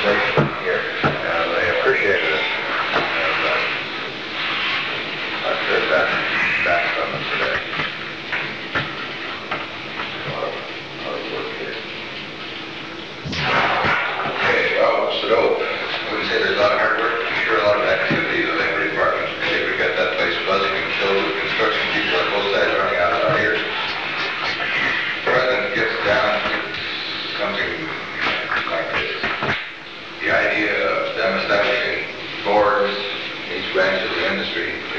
legislation here, and they appreciated it. And I've heard that back from them today. A lot of work here. Okay, well, Sado, I wouldn't say there's a lot of hard work, but I'm sure a lot of activity in the labor department. We've got that place buzzing and filled with construction people on both sides running out of our ears. The president gets down to something like this. The idea of them establishing boards in each branch of the industry to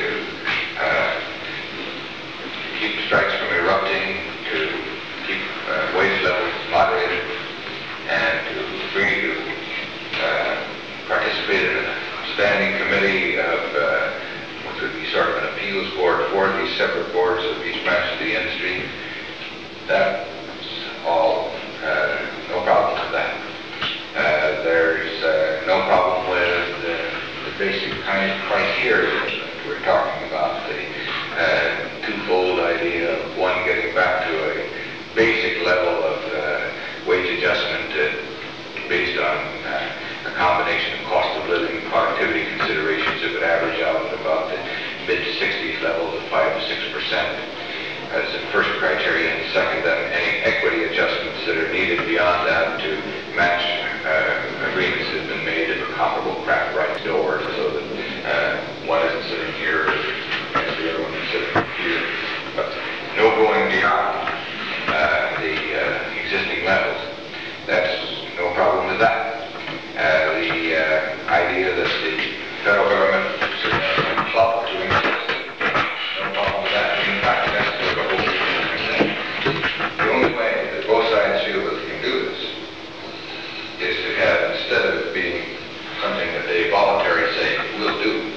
keep strikes from erupting, to keep wage levels moderated, and to agree to participate in a standing committee of which would be sort of an appeals board for these separate boards of each branch of the industry. That's all, no problem with that. There's no problem with the basic kind of criteria that we're talking about, the twofold idea of one, getting back to a basic level of wage adjustment based on a combination of cost of living and productivity considerations that would average out at about the mid-60s level of 5 to 6% as the first criteria, and second, then any equity adjustments that are needed beyond that to match agreements that have been made at a comparable craft right door, so that one isn't sitting here and the other one is sitting here. But no going beyond the existing levels. That's no problem with that. The idea that the federal government should club to exist, no problem with that. In fact, that's the whole thing. The only way that both sides feel that they can do this is to have, instead of it being something that they voluntarily say, we'll do,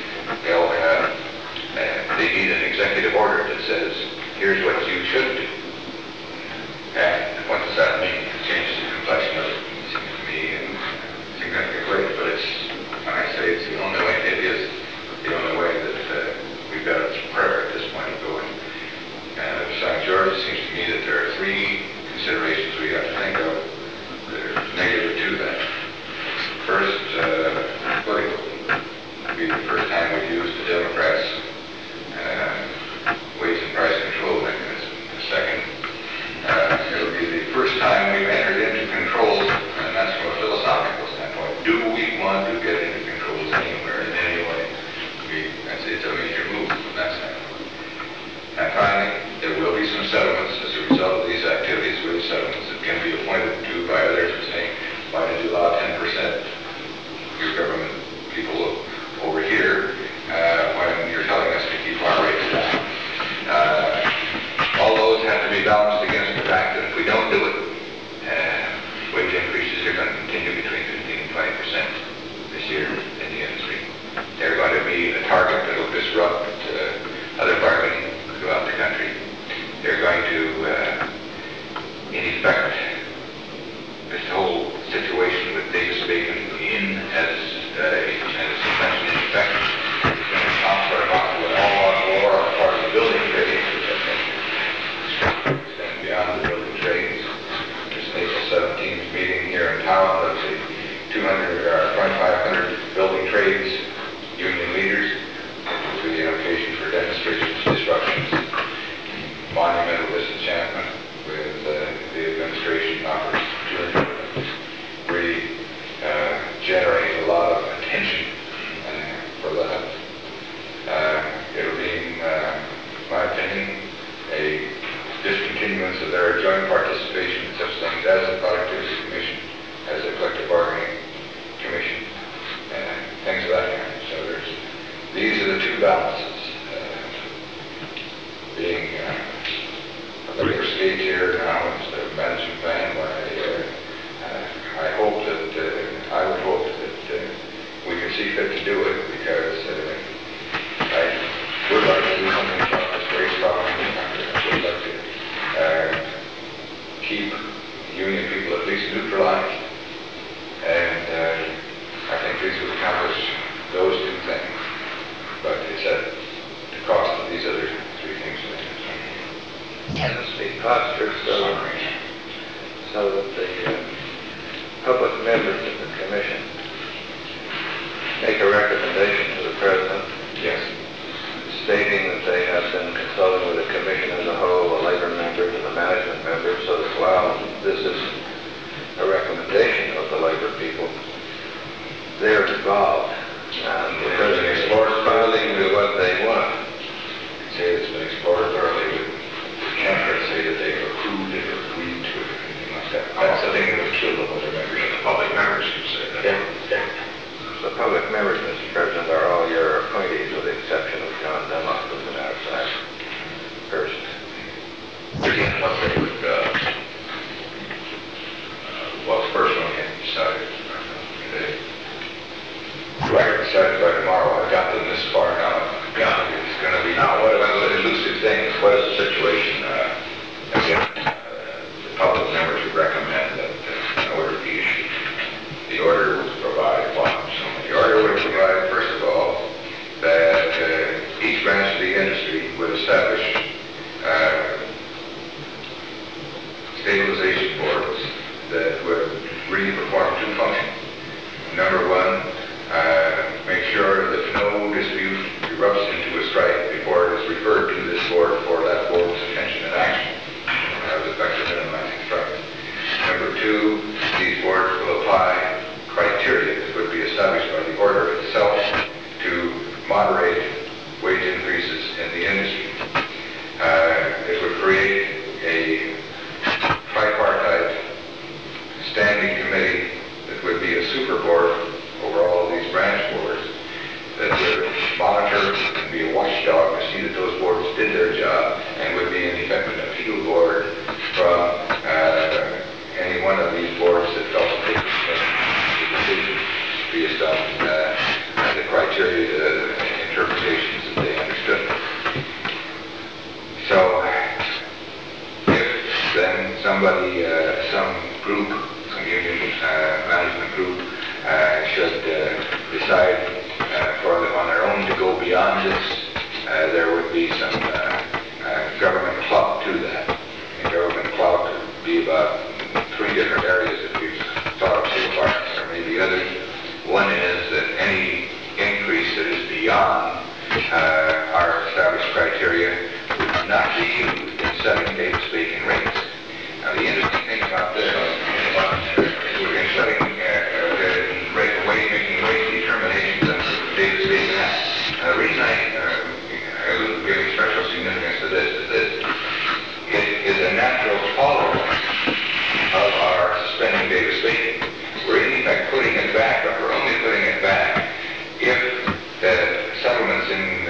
they need an executive order that says, here's what you should do. And what does that mean? It changes the complexion of it, seems to me, in a significant way. But it's, when I say it's the only way, it is the only way that we've got a prayer at this point of going. And St. George, it seems to me that there are three considerations we have to think of that are negative to that. First, political. It would be the first time we've used the Democrats' wage and price control mechanism. The second, it'll be the first time we've entered into controls, and that's from a philosophical standpoint. Do we want to get into controls anywhere, in any way? It's a major move from that standpoint. And finally, there will be some settlements as a result of these activities, wage settlements that can be appointed to by others for saying, why did you allow 10% your government people over here when you're telling us to keep our rates down? All those have to be balanced against the fact that if we don't do it, wage increases are going to continue between 15 and 20% this year in the industry. They're going to be a target that will disrupt other bargaining throughout the country. They're going to, in effect, this whole situation with Davis-Bacon in as a suspension in effect is going to come sort of off to an all-out war on the part of the building trades, which I think extend beyond the building trades. This April 17th meeting here in town of the 2,500 building trades union leaders, which will be an occasion for demonstrations, disruptions, monumental disenchantment with the administration offers to really generate a lot of attention for that. It'll be, in my opinion, a discontinuance of their joint participation in such things as a productivity commission, as a collective bargaining commission, things of that kind. So these are the two balances. Being a later stage here now instead of management plan, I hope that I would hope that we can see fit to do it, because I would like to do something about this very strong in the country. I would like to keep union people at least neutralized, and I think these would accomplish those two things. But it's at the cost of these other three things. And it's being postured so that public members of the commission make a recommendation to the president. Yes. Stating that they have been consulting with the commission as a whole, the labor members and the management members, so that while this is a recommendation of the labor people, they're involved. And the president Explored thoroughly with what they want. Say it's been explored thoroughly with, we can't say that they've approved it or agreed to it or anything like that. That's the thing that would kill them with their membership. The public members could say that. Yeah. The public members, Mr. President, are all your appointees with the exception of John Dunlop, who's an outside person. Again, what they would, well, the first one had decided today. If I get decided by tomorrow, I've got them this far now. Yeah, it's going to be now. What about the elusive things? What is the situation? Again, the public members would recommend that an order be issued. The order would provide one. So the order would provide, first of all, that each branch of the industry would establish stabilization boards that would really perform two functions. Number one, make sure that no dispute erupts into a strike before it is referred to this board for that board's attention and action, with effect to minimizing strikes. Number two, these boards will apply criteria that would be established by the order itself to moderate wage increases in the industry. It would create a tripartite standing committee that would be a super board over all of these branch boards that would monitor and be a watchdog to see that those boards did their job and would be in effect an appeal board from any one of these boards that felt that they could decision based on the criteria, the interpretations that they understood. So if then somebody, some group, some union management group should decide on their own to go beyond this, there would be some government clout to that. And government clout would be about three different areas that we've thought of so far. There may be others. One is that any increase that is beyond our established criteria would not be used in setting Davis Bacon rates. Now, the interesting thing about this is we're in setting making wage determinations under the Davis Bacon Act. The reason I give special significance to this is that it is a natural follow-up of our suspending Davis Bacon. We're in effect putting it back, but we're only putting it back if the settlements in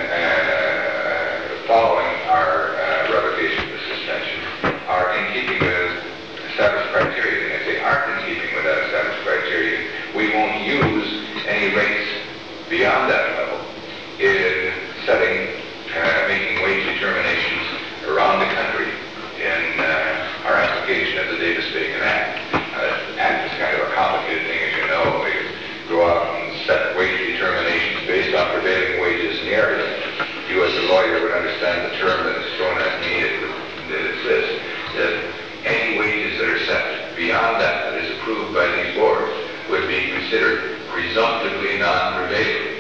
following our revocation of the suspension are in keeping with established criteria. And if they aren't in keeping with that established criteria, we won't use any rates beyond that level in setting, making wage determinations around the country in our application of the Davis-Bacon Act. The Act is kind of a complicated thing, as you know. We go out and set wage determinations based on prevailing wages in the area. You as a lawyer would understand the term that is thrown at me that it's this, that any wages that are set beyond that is approved by these boards would be considered presumptively non-prevailing.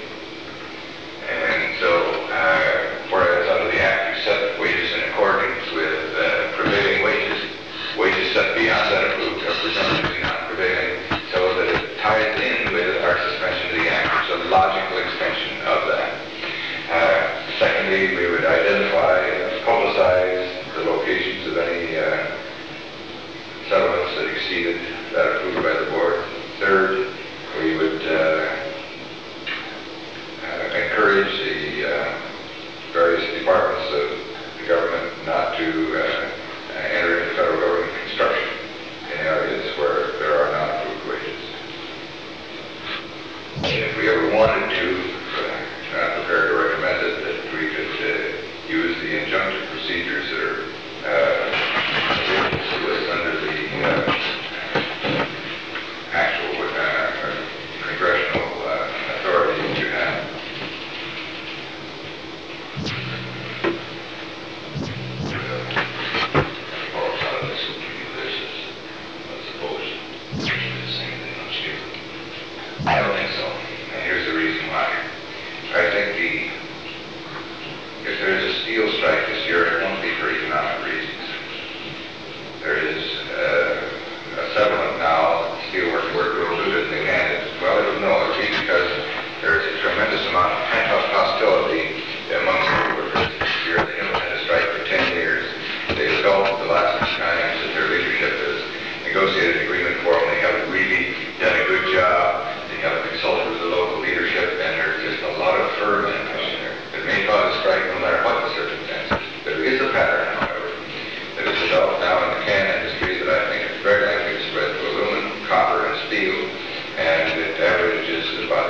And so, whereas under the Act you set wages in accordance with prevailing wages, wages set beyond that approved are presumptively non-prevailing, so that it ties in with our suspension of the Act. It's a logical extension of that. Secondly, we would identify and publicize the locations of any settlements that exceeded that approved by the board. Third, we would encourage the various departments of the government not to enter into federal government construction in areas where there are non-approved wages. And if we ever wanted to, I'm prepared to recommend it, that we could use the injunctive procedures that are available to us under the actual congressional authority that you have. Falls out of this will give you this as opposed to saying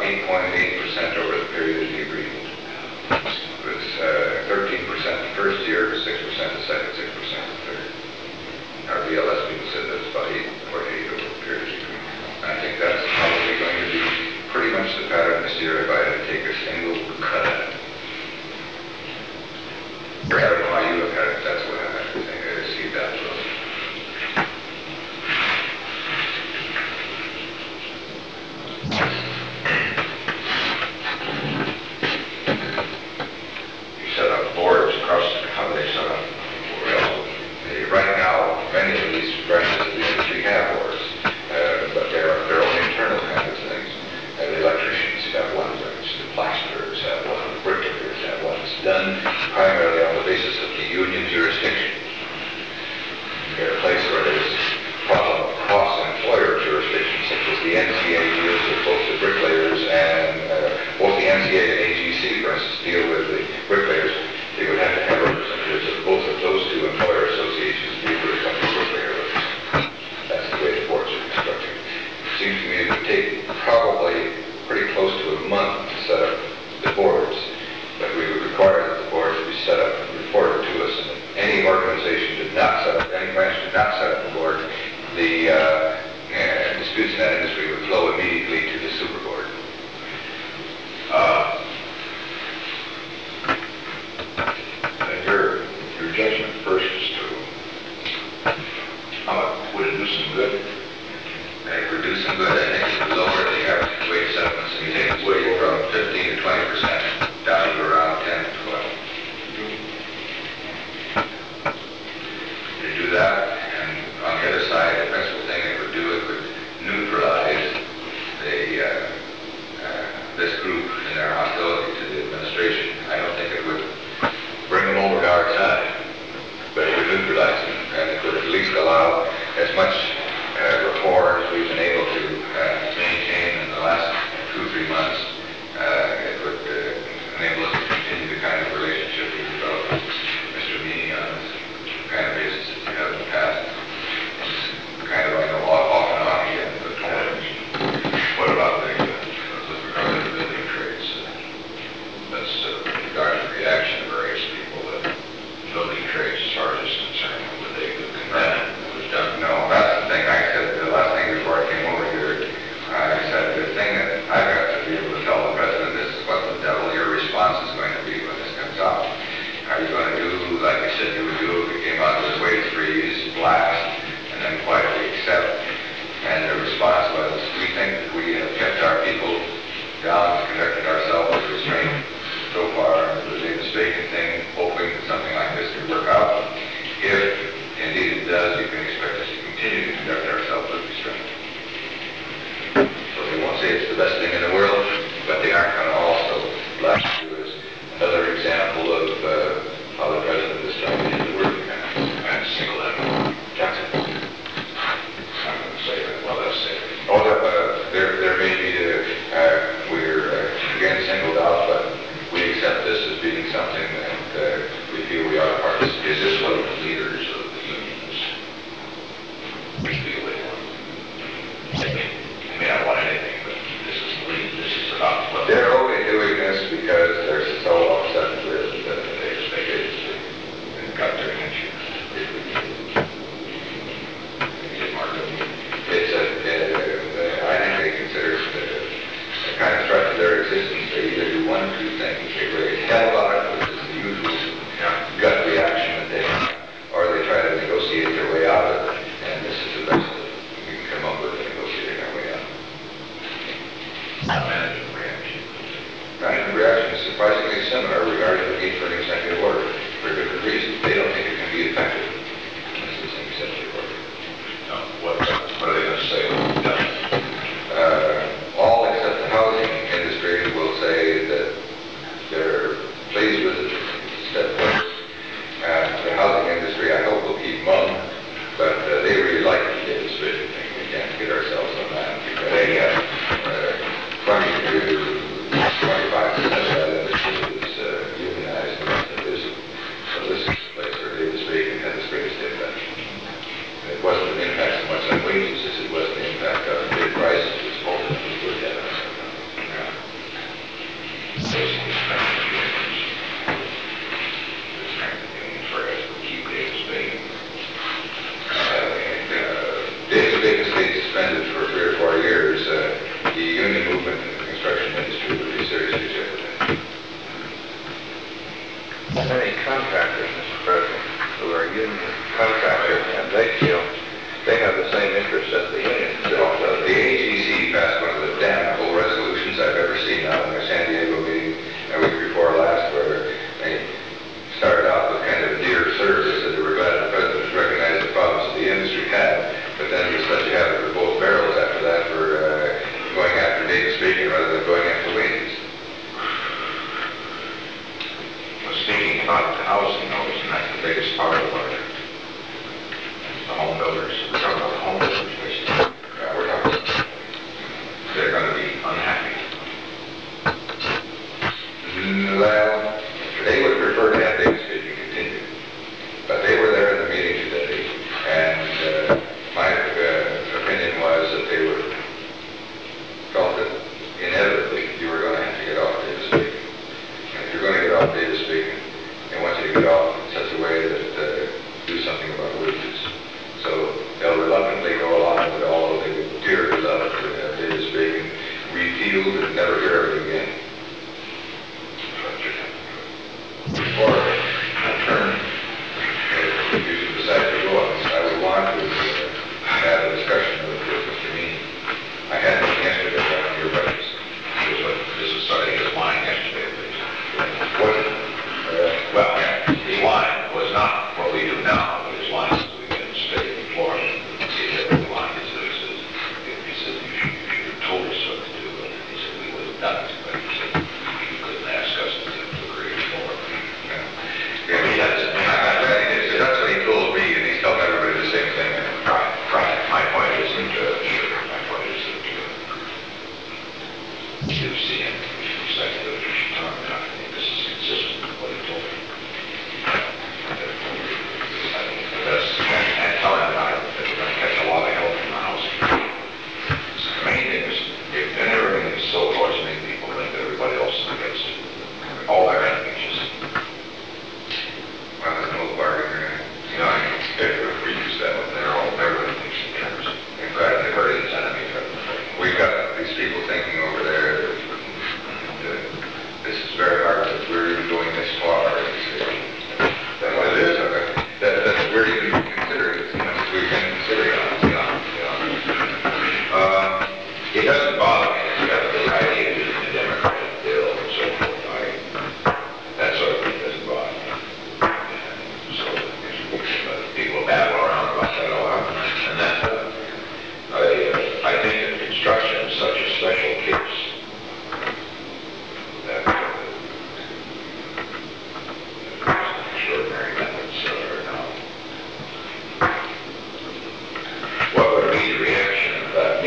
8.8% over the period of the agreement. It was 13% the first year, 6% the second, 6% the third. Our BLS people said that's about 8.8 over the period of the agreement. I think that's probably going to be pretty much the pattern this year if I had to take a single cut at it. I don't know how you look at it, that's what I think. I see that. You set up boards across, how do they set up? Well, right now, many of these branches of the industry have boards, but they're their own internal kind of things. The electricians have one branch, the plasterers have one, the bricklayers have one. It's done primarily on the basis of the union jurisdiction. You get a place where there's problem of cross-employer jurisdiction, such as the NCA deals with both the bricklayers and both the NCA and AGC, for instance, deal with the bricklayers. They would have to have representatives of both of those two employer associations deal with a couple of bricklayer workers. That's the way the boards are constructed. It seems to me it would take probably pretty close to a month to set up the boards, but we would require that the boards be set up and reported to us, and if any organization did not set up, any branch did not set up a board, the disputes in that industry would flow immediately to the super board. And your judgment first as to how much would it do some good? It would do some good. I think it would lower the average wage settlements and take its way from 15 to 20% down to around 10 to 12. To do that, and on the other side, the principal thing it would do, it would neutralize this group in their hostility to the administration. I don't think it would bring them over to our side, but it would neutralize them, and it would at least allow as much rapport as we've been able to maintain in the last 2-3 months. It would enable us to continue the kind of relationship we developed with Mr. Meany on this kind of basis that we have in the past. It's kind of, I know, off and on again, but What about the building trades? That's regarding the reaction of various people that building trades, as far as it's concerned, would they condemn what was done? no, that's the thing I said the last thing before I came over here.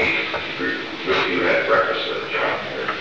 You had breakfast with John.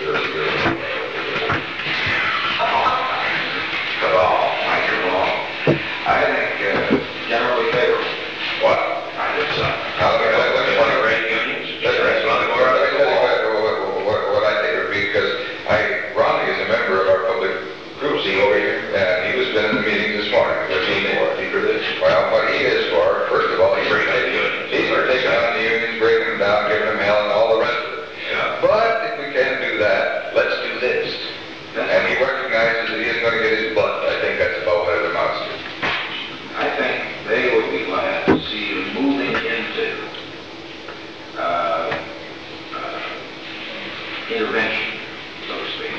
But I can wrong. I think generally favorable. What? I think so. Let me rate unions. That's not more out of the wall. What I think would be, because Ronnie is a member of our public group, See over here? and he was been in the meeting this morning. What's he for this? Well, what he is for, first of all, he's Breaking the unions. for taking on the unions, breaking them down, giving them hell, and all the rest of it. Yeah. But if we can't do that, let's do this. And he recognizes that he isn't going to get his butt. I think that's about what it amounts to. I think they would be glad to see you moving into intervention, so to speak.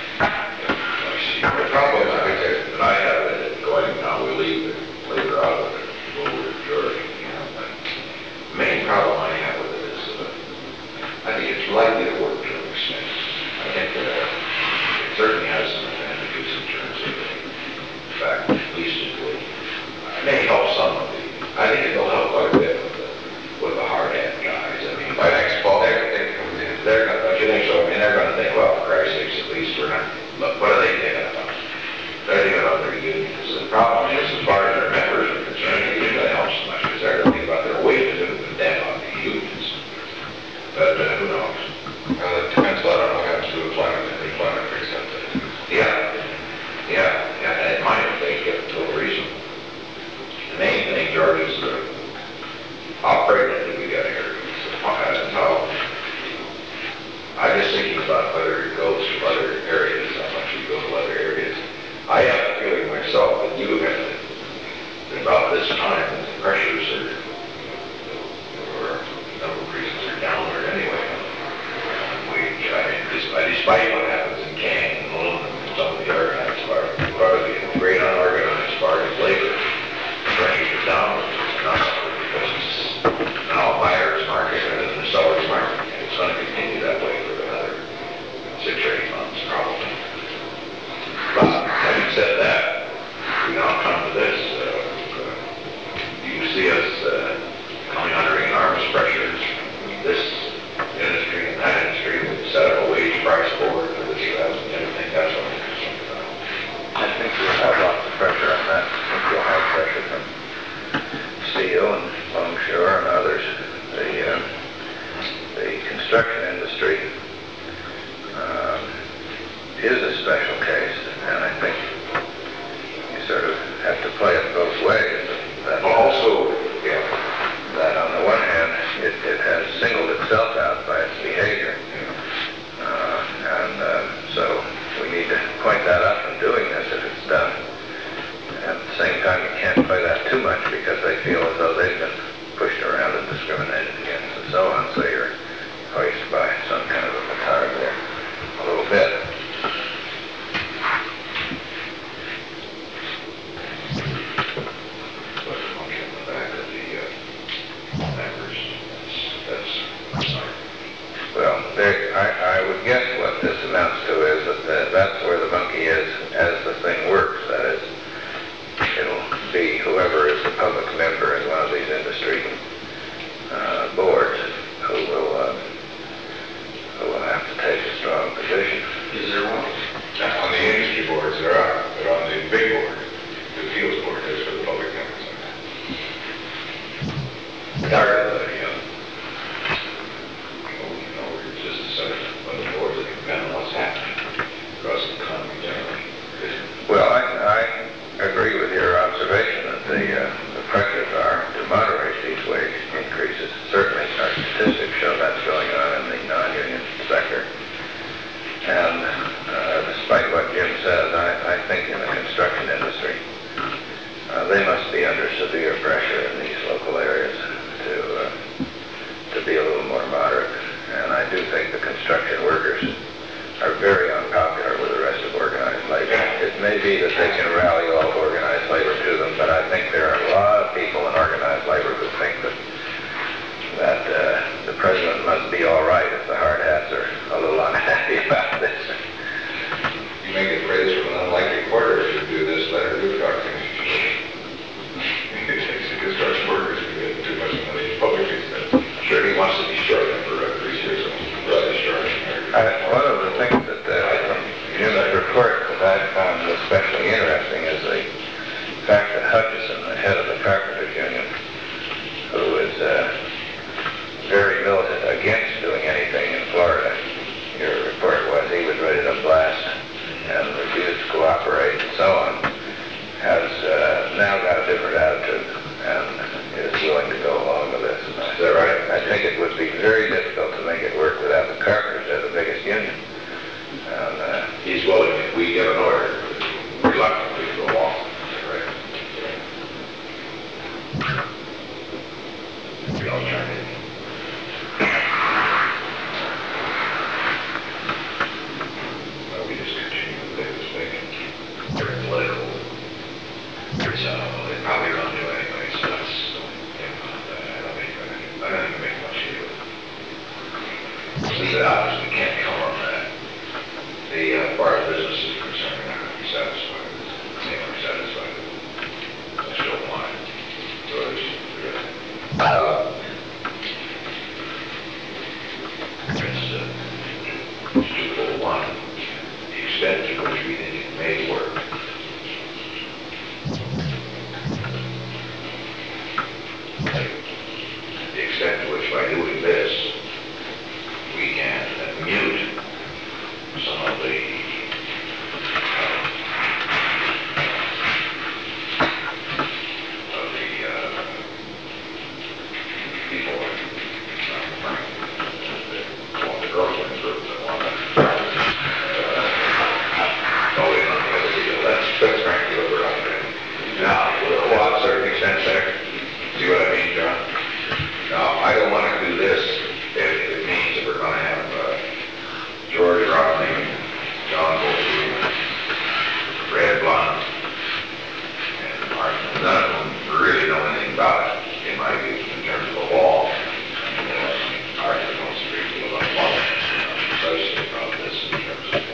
The problem that I have with it, going now, we leave it later out of it, when we're majority. But the main problem I have with it is I think it's likely to work to an extent. I think it certainly has some advantages in terms of the fact that at least it will, may help some of the, I think it'll help quite a bit with the hard hat guys. I mean, My next Paul. they're going to, don't you think so? I mean, they're going to think, well, for Christ's sakes, at least we're not, look, what are they thinking about? They're thinking about their unions. The problem is, as far as their members are concerned, it usually helps so much, because they're thinking about their wages and them on the unions. But who knows? It depends a lot on what happens to employment, and employment picks up that. Yeah, and it might if they get to a reason. The main thing, George, is how pregnant did we get here? And how, I'm just thinking about whether it goes to other areas, how much you go to other areas. I have a feeling myself that you have to, about this time, the pressures are, or a number of reasons are downward anyway. Despite what happens in Canton and aluminum and some of the organized part, the great unorganized part of labor, the pressures are downward, not upward, because it's now a buyer's market rather than a seller's market. And it's going to continue that way for another 6 or 8 months, probably. But having said that, we now come to this. You see us coming under enormous pressures. This industry and that industry would set up a wage price board for this or that. I think that's what we're concerned about. I think we'll have lots of pressure on that. I think we'll have pressure from steel and Longshore and others. The construction industry is a special case, and I think you sort of have to play it both ways. That that on the one hand, it has singled itself out by its behavior. So we need to point that out in doing this if it's done. At the same time, you can't play that too much because they feel as though they've been pushed around and discriminated against and so on. So you're hoisted by some kind of a petard there a little bit. Well, I would guess what this amounts to is that that's where the monkey is as the thing works. That is, it'll be whoever is the public member in one of these industry boards who will have to take a strong position. Is there one? On the industry boards, there are, but on the big board, the fields board, there's for the public members. It's just a set of the boards that depend on what's happening across the economy generally. Well, I agree with your observation that the pressures are to moderate these wage increases. Certainly, our statistics show that's going on in the non-union sector. And despite what Jim says, I think in the construction industry, they must be under severe pressure in these local areas to be a little more moderate. And I do think the construction workers are very unpopular with the rest of organized labor. It may be that they can rally all organized labor to them, but I think there are a lot of people in organized labor who think that the president must be all right if the hard hats are a little unhappy about this. You may get praise from an unlikely quarter if you do this, let her do the thing. Construction workers get too much money publicly spent. Sure, he wants to be short of for One of the things that from Jim's report that I found especially interesting is the fact that Hutchison, the head of the Carpenters Union, who is very militant against doing anything in Florida, your report was he was ready to blast and refuse to cooperate and so on, has now got a different attitude and is willing to go along with this. Is that right? I think it would be very difficult to make it work without the carpenters as the biggest union. And, He's willing, if we give an order, reluctantly to go along. Right. The alternative. Well, we just continue with this thing. Very political. So they probably don't do anyway, so that's, I don't think make much of it. Leave it out, because we can't count on that. The part of business is concerned, we're not going to be satisfied with it. They aren't satisfied with it. I still want it. So it's, it's 201, the extent to which we think it may work. The extent to which by doing this, we can mute some of the people want the girlfriend group that want to go in on the other deal. That's frankly what we're on there. Now, will it go out to a certain extent there? See what I mean, John? Now, I don't want to do this if it means that we're going to have George Rodney, John Bolton, Brad Blunt, and Martin. None of them really know anything about it, in my view, in terms of the law. And Martin knows a great deal about law, precisely about this in terms of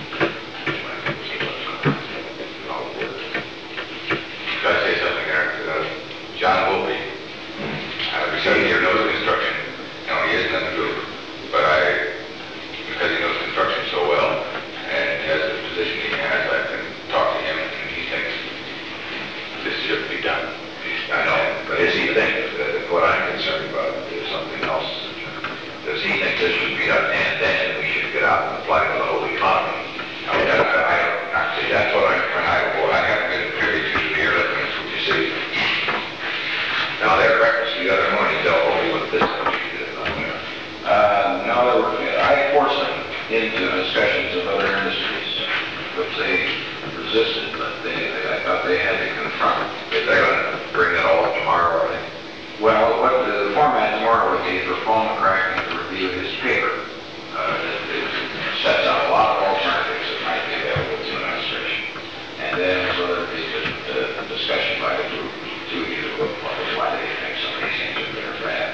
how it works. Can I say something there? John Volpe, for 7 years knows construction. Now, he isn't in the group, but because he knows construction so well, and has the position he has, I can talk to him, and he thinks this should be done. I know, but does he think that what I'm concerned about is something else? Does he think this should be done and then we should get out and apply to the whole economy? Actually, that's what I haven't been privy to here, you see. Now, their breakfast the other morning dealt only with this issue, No, I forced them into discussions of other industries, which they resisted, but I thought they had to confront. if they're going to bring that all up tomorrow, I think. Well, what the format tomorrow would be for Paul McCracken to review his paper. It sets out a lot of alternatives that might be available to the administration. And then so there'd be a discussion by the group to either look for why they think some of these things are good or bad.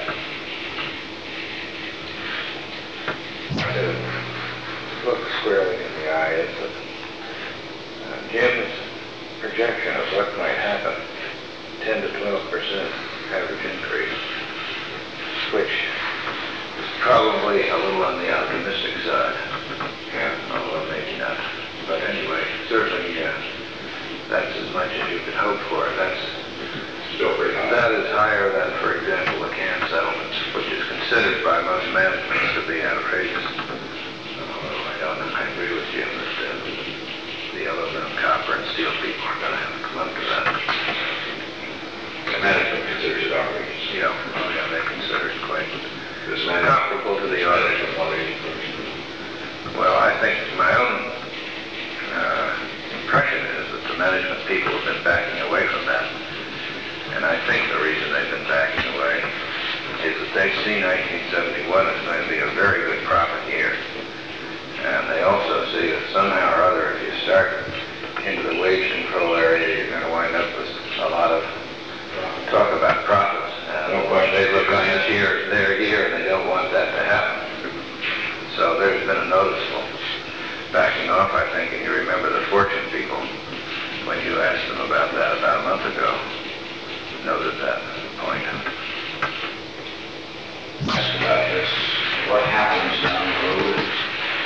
to look squarely in the eye is that Jim's projection of what might happen, 10 to 12% average increase, which is probably a little on the optimistic side. Yeah, although maybe not. But anyway, certainly that's as much as you could hope for. That's Still pretty high. that is higher than, for example, the can settlements, which is considered by most managements to be outrageous. I agree with Jim that the aluminum, copper, and steel people are going to have to come up to that. The management considers it outrageous. Yeah, they consider it quite This comparable to the others. Well, I think my own impression is that the management people have been backing away from that. And I think the reason they've been backing away is that they see 1971 as going to be a very good profit year. And they also see that somehow or other, if you start into the wage control area, you're going to wind up with a lot of talk about profits. And No question. they look on this year, their year, and they don't want that to happen. So there's been a noticeable backing off, I think, and you remember the Fortune people, when you asked them about that about a month ago, noted that point. Ask about this, what happens down the road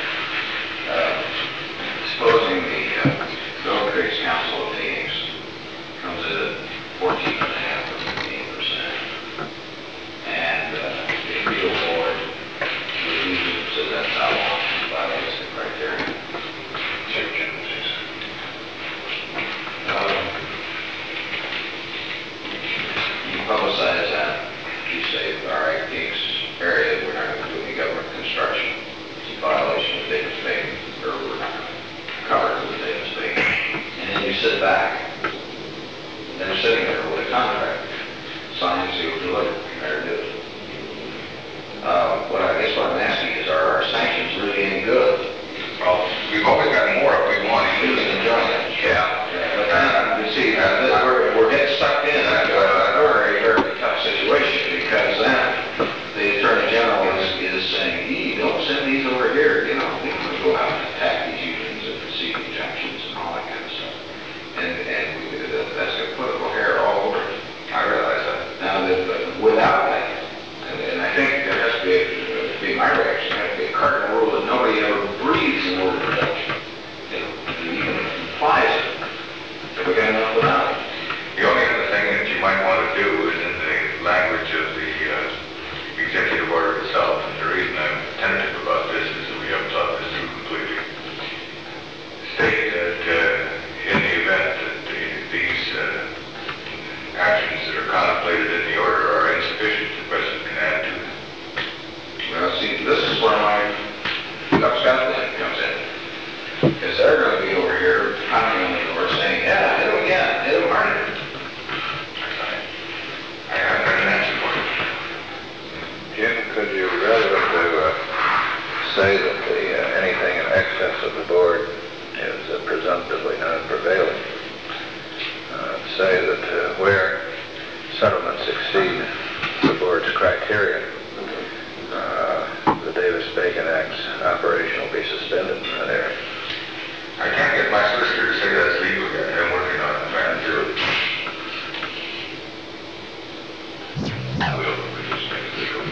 send these over here, you know, we can go out and attack these unions and receive injunctions and all that kind of stuff. That's a political hair all over it. I realize that. Now, without that, and I think there has to be my reaction, there has to be a cardinal rule that nobody ever breathes the word reduction. You know, and even implies it. Have we got enough without it? The only other thing that you might want to do is in the language of the executive order itself, and the reason I'm tentative about this is that we haven't thought this through completely. State that in the event that these actions that are contemplated in the order are insufficient, the president can add to them. Well, see, this is where my upset thing comes in. Because they're going to be over here pounding on the door saying, yeah, hit them again, hit them harder. I haven't got an answer for you. Jim, could you, rather to say that anything in excess of the board is presumptively non-prevailing, say that where settlements exceed the board's criteria, the Davis-Bacon Act's operation will be suspended in that area? I can't get my solicitor to say that's legal yet. I'm working on it, man. We'll just make it legal.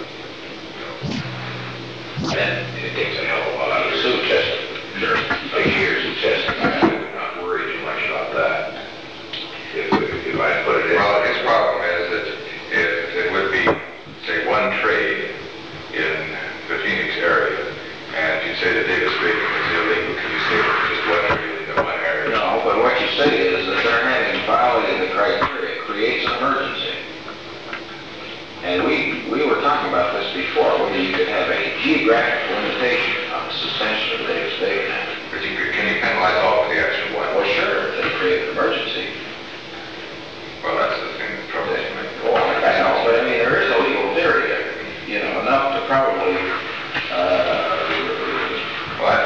Then it takes a hell of a lot out of the suit testing. Sure. Takes years of testing. I would not worry too much about that. If I put it in. Well, his problem is that if it would be, say, one trade in the Phoenix area, and you say that Davis-Bacon is illegal, can you say it's just one trade in the one area? No, but what you say is that they're having violated the criteria, creates an emergency. And we were talking about this before, whether you could have a geographic limitation on the suspension of the Davis-Bacon Act. But can you penalize all for the action one? Well, sure, if they create an emergency. Well, that's the thing that troubles me. Well, I know, but I mean, there is a legal theory there, you know, enough to probably, Well, I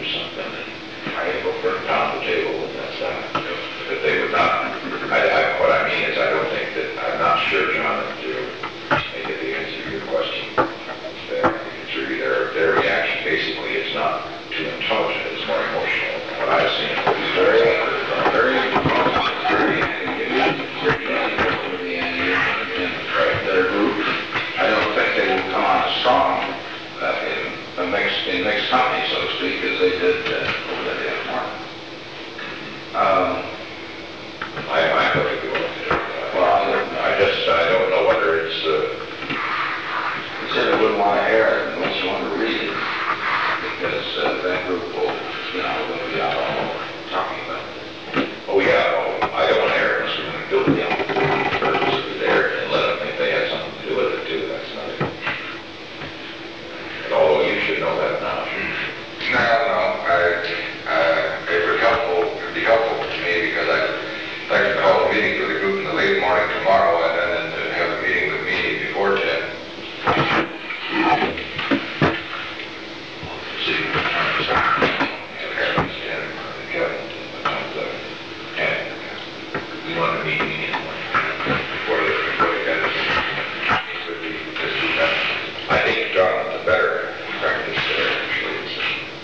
do something, and I will put it on the table, and that's that. That they would not, what I mean is, I don't think that, I'm not sure, John, that to make it the answer to your question. It's really their reaction, basically, is not too intelligent, it's more emotional. What I've seen is very their group. I don't think they will come on as strong in mixed company, so to speak, as they did over the day of tomorrow. I'm perfectly willing to do it. I don't know whether it's, He said they wouldn't want to air it unless you want to read it, because that group will, they'll be out all over talking about it. oh yeah, I don't want to air it, unless we're going to build it down. Purpose of there, and let them think they had something to do with it too, that's not it. And although you should know that now. It'd be helpful to me because I'd like to call a meeting for the group in the late morning tomorrow and then to have a meeting with me before 10. See, and we want to meet me before the kind of I think, John, the better practice there actually is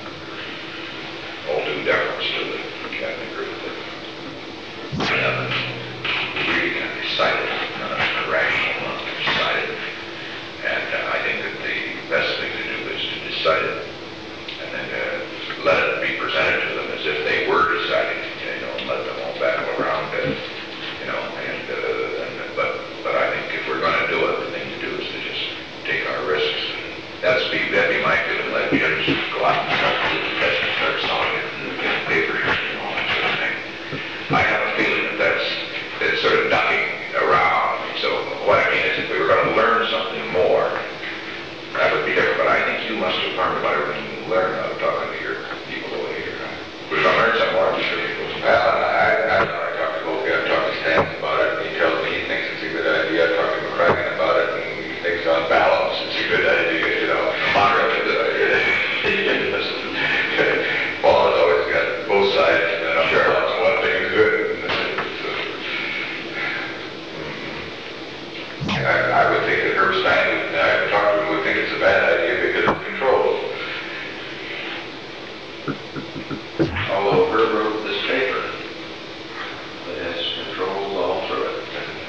all due deference to the cabinet group that really kind of decided, rational, not decided. And I think that the best thing to do is to decide it and then let it be presented to them as if they were deciding, and let them all battle around it, but I think if we're going to do it, the thing to do is to just take our risks. That'd be my feeling. Let Jim just go out and start doing the test and start selling it and getting papers and all that sort of thing. I have a feeling that that's sort of ducking around. So what I mean is, if we were going to learn something more, that would be different. But I think you must have learned about everything you learned out of talking to your people over here. We're going to learn some more, I'm sure you will. Well, I talked to Volpe, I've talked to Stan about it, and he tells me he thinks it's a good idea. I talked to McCracken about it, and he thinks on balance it's a good idea, moderate good idea. Paul has always got both sides, sure. One thing is good. I would think that Herb Stein, I've talked to him, would think it's a bad idea because it's controlled. Although Herb wrote this paper, it has controls all through it.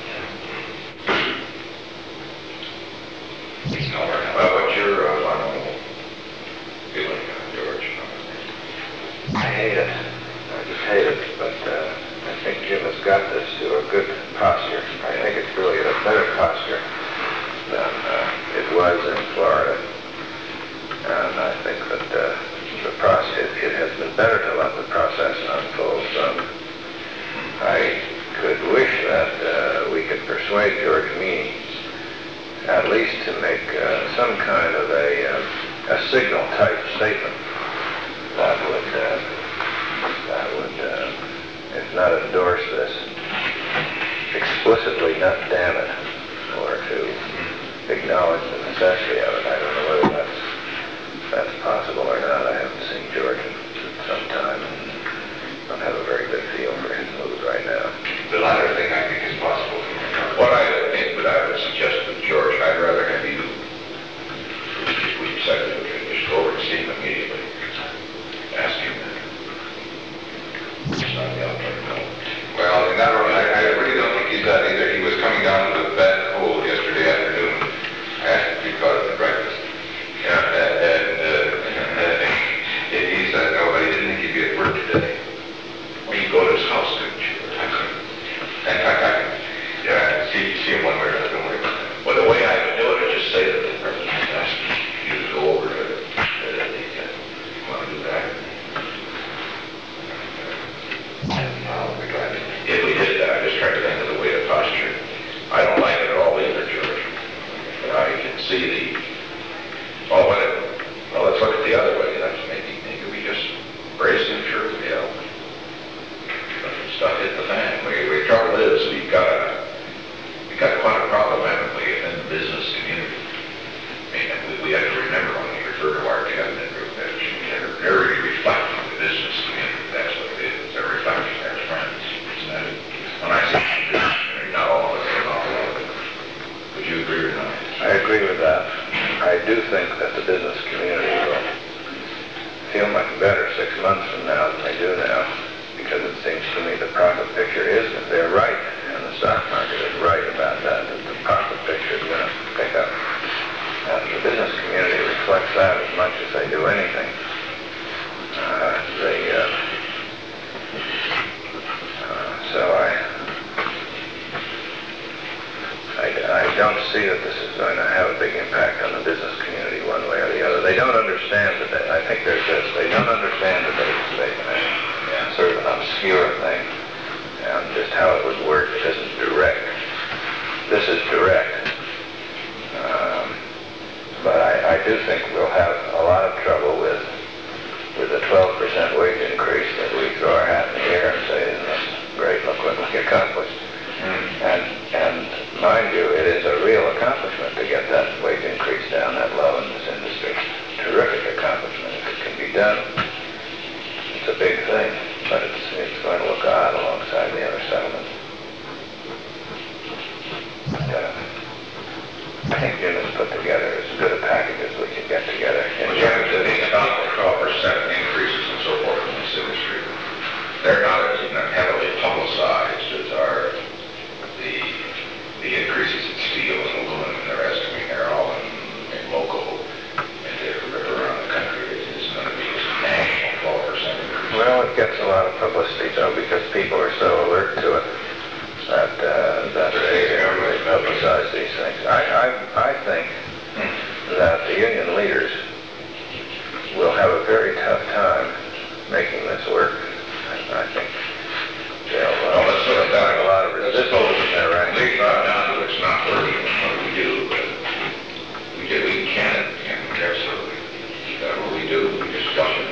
Well, what's your final feeling, George? I hate it. I just hate it, but I think Jim has got this to a good posture. I think it's really in a better posture than it was in Florida. And I think that the process, it has been better to let the process unfold some. I could wish that we could persuade George Meany at least to make some kind of a signal type statement that would, if not endorse this, explicitly not damn it, or to acknowledge the necessity of it. I don't know whether that's possible or not. I haven't seen George in some time, and don't have a very good feel for his mood right now. The latter thing I think is possible. What I think that I would suggest with George, I'd rather have you, if we decided to just go over and see him immediately, ask him that. It's not the outright no. Well, I really don't think he's that either. He was coming down with a bad cold yesterday afternoon. I asked if he caught it at breakfast. Yeah, and he said, no, but he didn't think he'd be at work today. Well, you go to his house, couldn't you? I couldn't. In fact, I can see him one way or another. Don't worry about that. Well, the way I would do it is just say that the president asked you to go over to want to do that. I'll be glad to. If we did that, I just tried to think of the way to posture. I don't like it at all either, George. But I can see well, let's look at the other way. Maybe we just brace him, sure, better 6 months from now than they do now, because it seems to me the profit picture is, if they're right, and the stock market is right about that the profit picture is going to pick up. And the business community reflects that as much as they do anything. So I don't see that this is going to have a big impact on the business community one way or the other. They don't understand that. I think there's this. They don't understand that they sort of an obscure thing, and just how it would work. It isn't direct. This is direct. But I do think we'll have a lot of trouble with the 12% wage increase that we throw our hat in the air and say, isn't this great, look what we accomplished. And mind you, it is a real accomplishment to get that wage increase down that low in this industry. Terrific accomplishment if it can be done. It's a big thing, but it's going to look odd alongside the other settlements. I think Jim has put together as good a package as we could get together. Well, you have to think about the 12% increases and so forth in this industry. They're not as heavily publicized as are the increases in steel and aluminum. They're estimating they're all in local, and around the country. It's going to be a national 12% increase. Well, it gets a lot of publicity, though, because people are so alert to it that they publicize these things. I think that the union leaders will have a very tough time making this work. I think they'll let's look at that. a lot of resistance in their ranks. Leave that down to it's not working. What do we do? We can absolutely. What we do, we just dump it.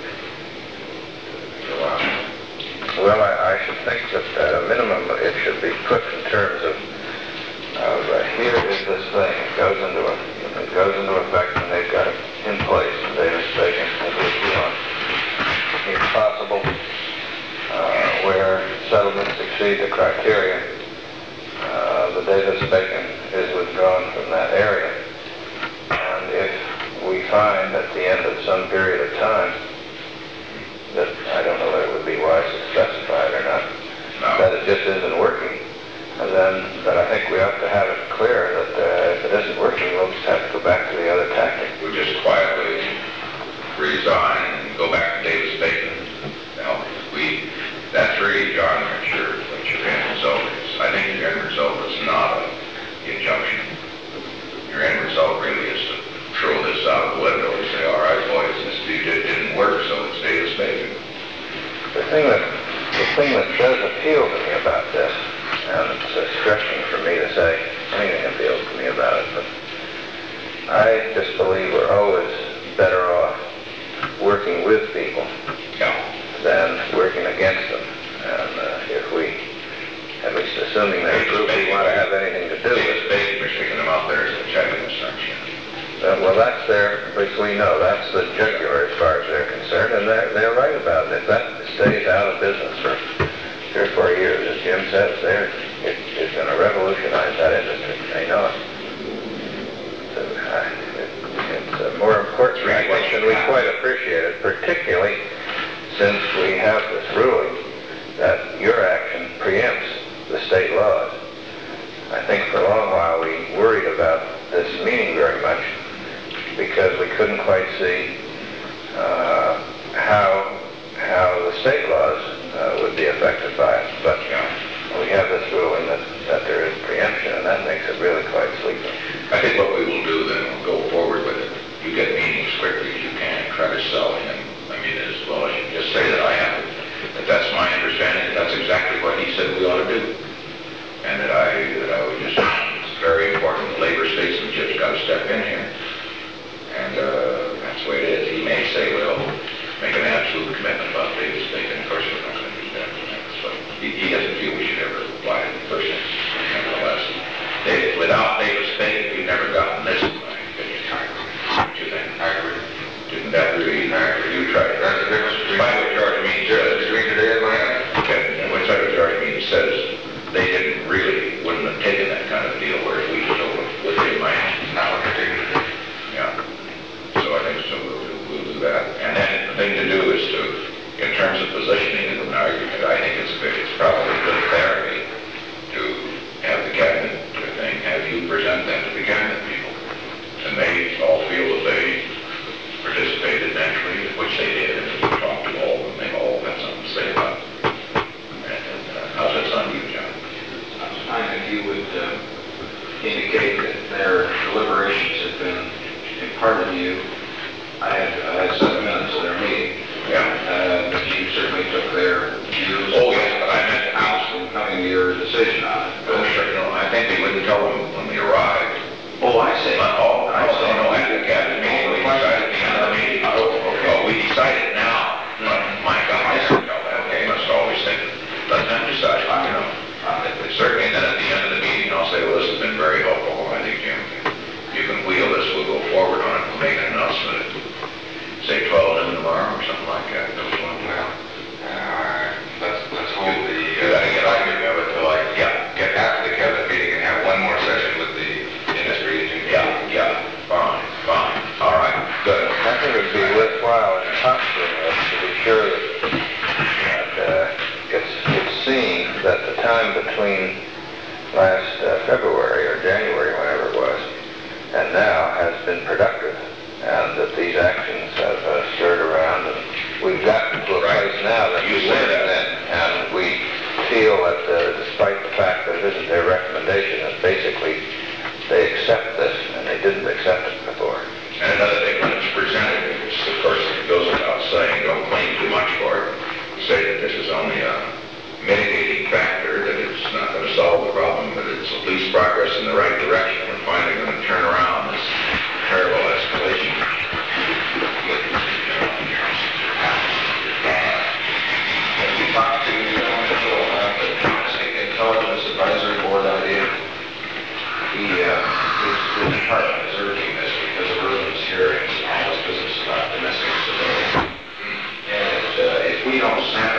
Well, I should think that at a minimum it should be put in terms of here is this thing. It goes into effect, and they've got it in place. And Davis-Bacon is with you on. It's possible where settlements exceed the criteria, the Davis-Bacon is withdrawn from that area. And if we find at the end of some period of time that, I don't know whether it would be wise to specify it or not, that it just isn't working, and then I think we ought to have it clear that if it isn't working, we'll just have to go back to the other tactic. We just quietly resign and go back to Davis-Bacon. Now, that's really, John, what your end result is. I think your end result is not the injunction. Your end result really is to throw this out of the window and say, all right, boys, this didn't work, so it's Davis-Bacon. The thing that does appeal to me about this, and it's stretching for me to say anything appeals to me about it, but I just believe we're always better off working with people than working against them. And if we, at least assuming that group we want to have anything to do with. Davis-Bacon, you're sticking them out there as a checklist, aren't you? Well, that's their, which we know, that's the jugular as far as they're concerned, and they're right about it. If that stays out of business for 3 or 4 years, as Jim says, it's going to revolutionize that industry. They know it. So, it's a more important language than we quite appreciate it, particularly since we have this ruling that your action preempts the state laws. I think for a long while we worried about this meaning very much because we couldn't quite see how the state laws would be affected by it. But we have this ruling that there is preemption, and that makes it really quite sleepy. I think what we will do then, we'll go forward with it. You get meetings quickly as you can, try to sell him. I mean, as well as you can just say that I have it. That that's my understanding, that's exactly what he said we ought to do. And that I would just, it's very important, the labor statesmanship's got to step in here. And that's the way it is. He may say, well, make an absolute commitment about Davis-Bacon. Of course, we're not going to do that. So he doesn't feel we should ever apply it in the first instance. Nevertheless, without Davis-Bacon, we've never gotten this. What do you think? I agree. Didn't that really, you tried it. That's the difference between what George Means says. Between today and Miami. Okay, and what George Means says, they wouldn't have taken that kind of deal, whereas we still would in Miami. Not what they're taking today. Yeah. So I think we'll do that. And then do is to, in terms of positioning of an argument, I think it's probably good therapy to have the cabinet thing, have you present them to the cabinet people. And they all feel that they participated naturally, which they did, and we talked to all of them, they all had something to say about it. And how's that sound to you, John? Sounds fine if you would indicate that their deliberations have been imparted to you. I had 7 minutes of their meeting. Yeah. But you certainly took their views. Oh, yes, but I meant council in coming to your decision on it. Oh, sure, no, I think they wouldn't tell them when we arrived. Oh, I see. Oh, no, after the cabinet meeting, we decided at the end of the meeting. Oh, we decided now. My God, I didn't know that. They must always think, let them decide, you know. Certainly, then at the end of the meeting, I'll say, well, this has been very helpful. I think, Jim, you can wheel this, we'll go forward on it, we'll make an announcement at, say, 12 noon tomorrow or something like that. That was one. Well, let's hold the, You gotta get on argument of it till like, get after the cabinet meeting and have one more session with the industry agent. Yeah, fine, all right, good. I think it would be worthwhile in posturing us to be sure that it's seen that the time between last February or January, whenever it was, and now has been productive, and that these actions have stirred around, and we've gotten to a place now that we weren't then, and we feel that despite the fact that it isn't their recommendation, that basically they accept this, and they didn't accept it before. And another thing, when it's presented, which of course it goes without saying, don't claim too much for it. Say that this is only a mitigating factor, that it's not going to solve the problem, but it's at least progress in the right direction. We're finally going to turn around this terrible escalation. Have you talked to the Domestic Intelligence Advisory Board idea? The department is urging this because of Irvin's hearings and all this business about domestic surveillance. And if we don't snap